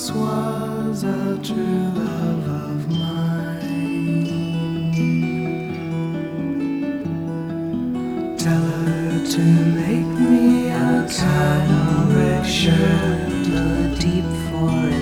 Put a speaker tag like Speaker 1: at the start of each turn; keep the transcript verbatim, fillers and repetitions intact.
Speaker 1: once was a true love of mine. Tell her to make me a kind of red shirt, a deep forest.